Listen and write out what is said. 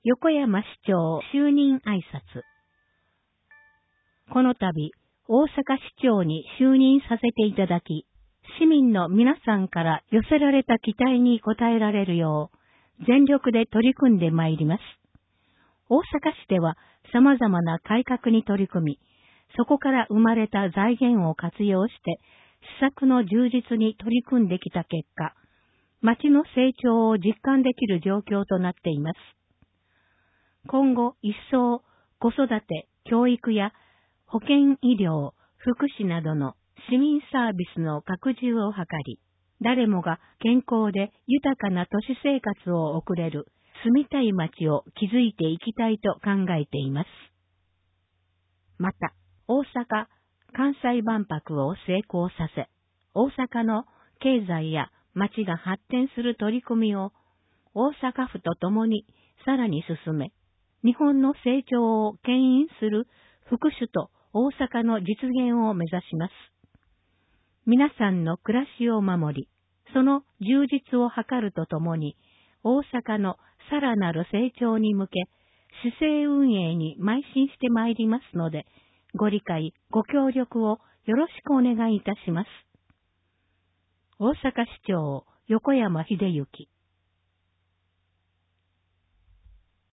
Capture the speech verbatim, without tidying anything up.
横山市長就任挨拶。この度、大阪市長に就任させていただき、市民の皆さんから寄せられた期待に応えられるよう、全力で取り組んでまいります。大阪市では様々な改革に取り組み、そこから生まれた財源を活用して、施策の充実に取り組んできた結果、町の成長を実感できる状況となっています。今後一層子育て、教育や保健医療、福祉などの市民サービスの拡充を図り、誰もが健康で豊かな都市生活を送れる住みたい町を築いていきたいと考えています。また、大阪・関西万博を成功させ、大阪の経済や町が発展する取り組みを大阪府と共にさらに進め、日本の成長を牽引する副首都大阪の実現を目指します。皆さんの暮らしを守り、その充実を図るとともに、大阪のさらなる成長に向け、市政運営に邁進してまいりますので、ご理解、ご協力をよろしくお願いいたします。大阪市長横山秀幸